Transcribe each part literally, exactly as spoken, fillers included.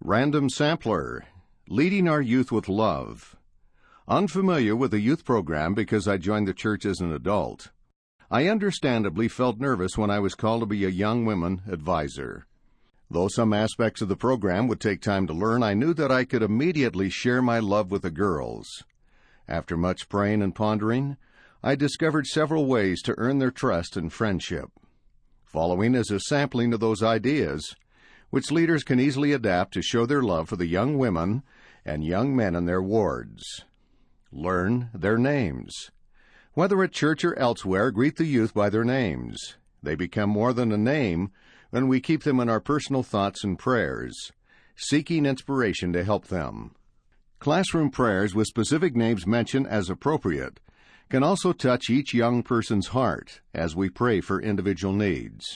Random Sampler, Leading Our Youth with Love. Unfamiliar with the youth program because I joined the church as an adult, I understandably felt nervous when I was called to be a young women advisor. Though some aspects of the program would take time to learn, I knew that I could immediately share my love with the girls. After much praying and pondering, I discovered several ways to earn their trust and friendship. Following is a sampling of those ideas, which leaders can easily adapt to show their love for the young women and young men in their wards. Learn their names. Whether at church or elsewhere, greet the youth by their names. They become more than a name when we keep them in our personal thoughts and prayers, seeking inspiration to help them. Classroom prayers with specific names mentioned as appropriate can also touch each young person's heart as we pray for individual needs.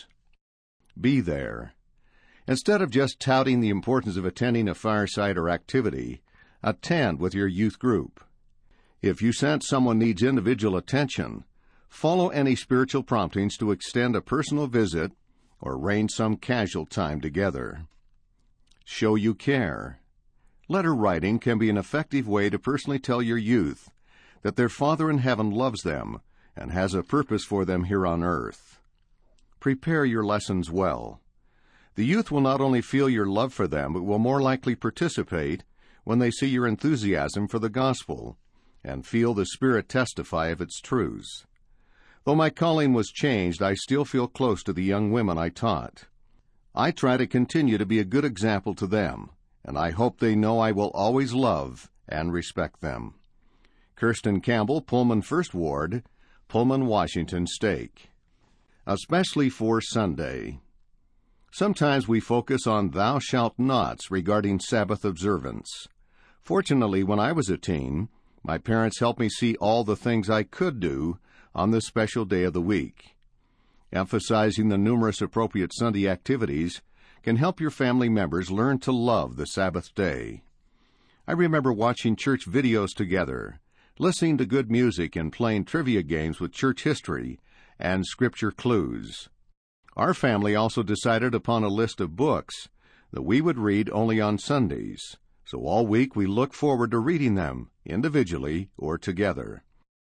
Be there. Instead of just touting the importance of attending a fireside or activity, attend with your youth group. If you sense someone needs individual attention, follow any spiritual promptings to extend a personal visit or arrange some casual time together. Show you care. Letter writing can be an effective way to personally tell your youth that their Father in heaven loves them and has a purpose for them here on earth. Prepare your lessons well. The youth will not only feel your love for them, but will more likely participate when they see your enthusiasm for the gospel and feel the Spirit testify of its truths. Though my calling was changed, I still feel close to the young women I taught. I try to continue to be a good example to them, and I hope they know I will always love and respect them. Kirsten Campbell, Pullman First Ward, Pullman, Washington, Stake. Especially for Sunday. Sometimes we focus on thou shalt nots regarding Sabbath observance. Fortunately, when I was a teen, my parents helped me see all the things I could do on this special day of the week. Emphasizing the numerous appropriate Sunday activities can help your family members learn to love the Sabbath day. I remember watching church videos together, listening to good music, and playing trivia games with church history and scripture clues. Our family also decided upon a list of books that we would read only on Sundays, so all week we look forward to reading them, individually or together.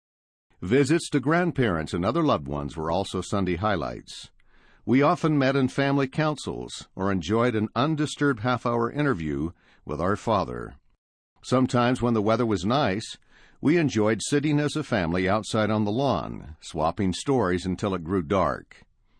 Visits to grandparents and other loved ones were also Sunday highlights. We often met in family councils or enjoyed an undisturbed half-hour interview with our Father. Sometimes when the weather was nice, we enjoyed sitting as a family outside on the lawn, swapping stories until it grew dark.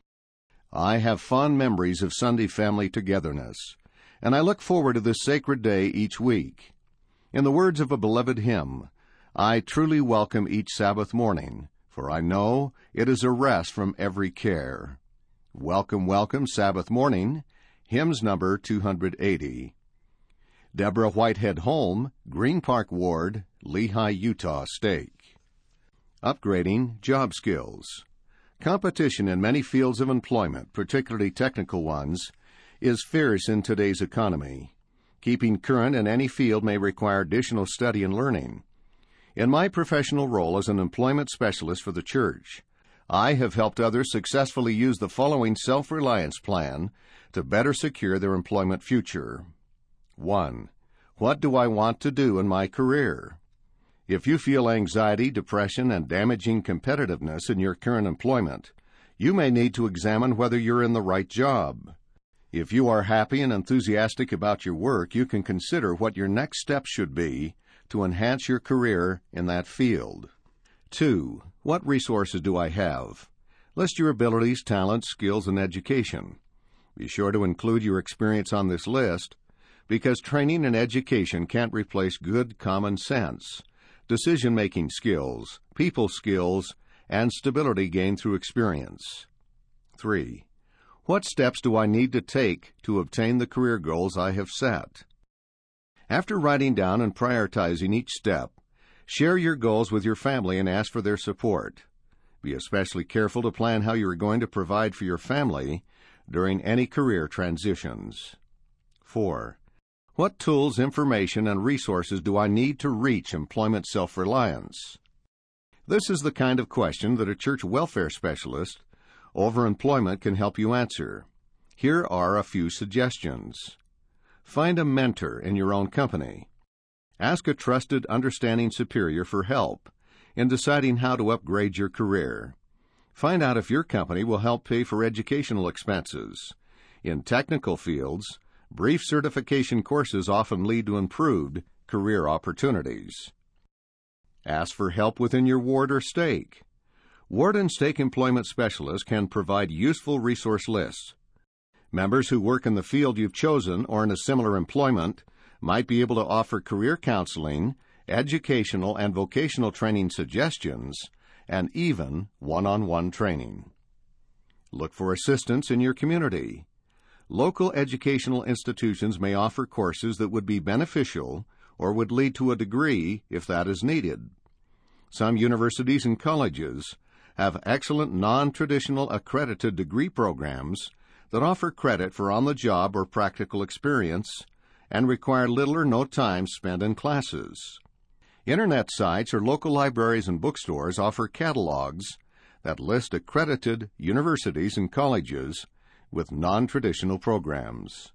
I have fond memories of Sunday family togetherness, and I look forward to this sacred day each week. In the words of a beloved hymn, I truly welcome each Sabbath morning, for I know it is a rest from every care. Welcome, welcome, Sabbath morning, hymns number two hundred eighty. Deborah Whitehead Holm, Green Park Ward, Lehi, Utah, Stake. Upgrading job skills. Competition in many fields of employment, particularly technical ones, is fierce in today's economy. Keeping current in any field may require additional study and learning. In my professional role as an employment specialist for the church, I have helped others successfully use the following self-reliance plan to better secure their employment future. One. What do I want to do in my career? If you feel anxiety, depression, and damaging competitiveness in your current employment, you may need to examine whether you're in the right job. If you are happy and enthusiastic about your work, you can consider what your next step should be to enhance your career in that field. Two. What resources do I have? List your abilities, talents, skills, and education. Be sure to include your experience on this list, because training and education can't replace good common sense, decision-making skills, people skills, and stability gained through experience. Three. What steps do I need to take to obtain the career goals I have set? After writing down and prioritizing each step, share your goals with your family and ask for their support. Be especially careful to plan how you are going to provide for your family during any career transitions. Four. What tools, information, and resources do I need to reach employment self-reliance? This is the kind of question that a church welfare specialist over employment can help you answer. Here are a few suggestions. Find a mentor in your own company. Ask a trusted, understanding superior for help in deciding how to upgrade your career. Find out if your company will help pay for educational expenses. In technical fields, brief certification courses often lead to improved career opportunities. Ask for help within your ward or stake. Ward and stake employment specialists can provide useful resource lists. Members who work in the field you've chosen or in a similar employment might be able to offer career counseling, educational and vocational training suggestions, and even one-on-one training. Look for assistance in your community. Local educational institutions may offer courses that would be beneficial or would lead to a degree if that is needed. Some universities and colleges have excellent non-traditional accredited degree programs that offer credit for on-the-job or practical experience and require little or no time spent in classes. Internet sites or local libraries and bookstores offer catalogs that list accredited universities and colleges with non-traditional programs.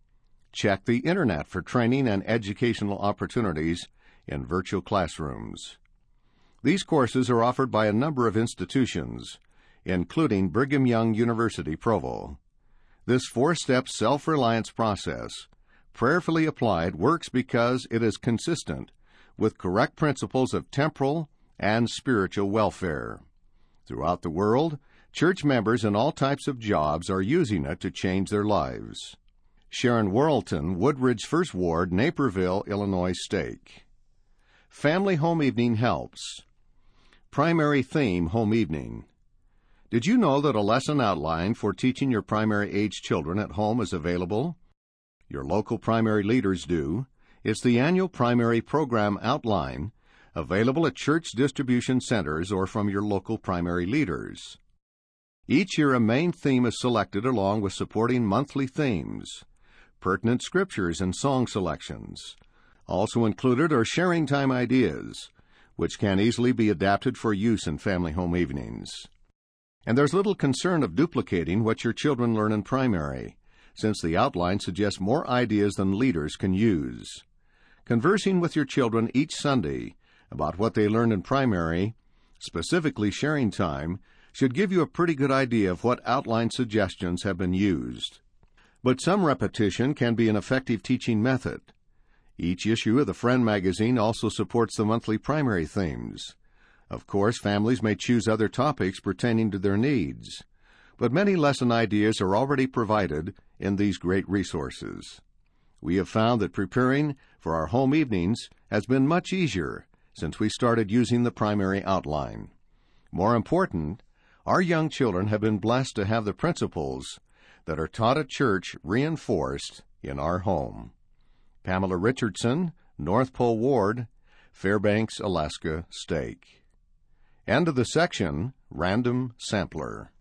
Check the Internet for training and educational opportunities in virtual classrooms. These courses are offered by a number of institutions, including Brigham Young University, Provo. This four-step self-reliance process, prayerfully applied, works because it is consistent with correct principles of temporal and spiritual welfare. Throughout the world, church members in all types of jobs are using it to change their lives. Sharon Worrelton, Woodridge First Ward, Naperville, Illinois Stake. Family Home Evening helps. Primary theme, home evening. Did you know that a lesson outline for teaching your primary age children at home is available? Your local primary leaders do. It's the annual primary program outline, available at church distribution centers or from your local primary leaders. Each year a main theme is selected along with supporting monthly themes, pertinent scriptures and song selections. Also included are sharing time ideas, which can easily be adapted for use in family home evenings. And there's little concern of duplicating what your children learn in primary, since the outline suggests more ideas than leaders can use. Conversing with your children each Sunday about what they learned in primary, specifically sharing time, should give you a pretty good idea of what outline suggestions have been used. But some repetition can be an effective teaching method. Each issue of the Friend magazine also supports the monthly primary themes. Of course, families may choose other topics pertaining to their needs, but many lesson ideas are already provided in these great resources. We have found that preparing for our home evenings has been much easier since we started using the primary outline. More important, our young children have been blessed to have the principles that are taught at church reinforced in our home. Pamela Richardson, North Pole Ward, Fairbanks, Alaska Stake. End of the section, Random Sampler.